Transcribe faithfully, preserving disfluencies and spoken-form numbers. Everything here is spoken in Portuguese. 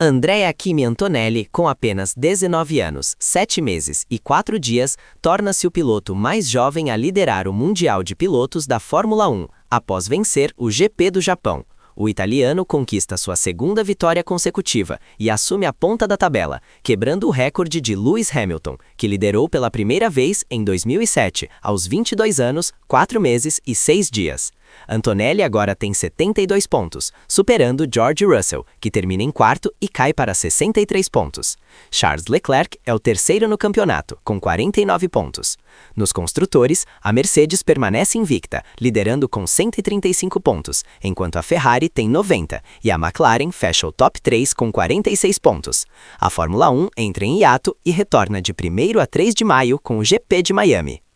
Andrea Kimi Antonelli, com apenas dezenove anos, sete meses e quatro dias, torna-se o piloto mais jovem a liderar o Mundial de Pilotos da Fórmula um, após vencer o G P do Japão. O italiano conquista sua segunda vitória consecutiva e assume a ponta da tabela, quebrando o recorde de Lewis Hamilton, que liderou pela primeira vez em dois mil e sete, aos vinte e dois anos, quatro meses e seis dias. Antonelli agora tem setenta e dois pontos, superando George Russell, que termina em quarto e cai para sessenta e três pontos. Charles Leclerc é o terceiro no campeonato, com quarenta e nove pontos. Nos construtores, a Mercedes permanece invicta, liderando com cento e trinta e cinco pontos, enquanto a Ferrari tem noventa, e a McLaren fecha o top três com quarenta e seis pontos. A Fórmula um entra em hiato e retorna de primeiro a três de maio com o G P de Miami.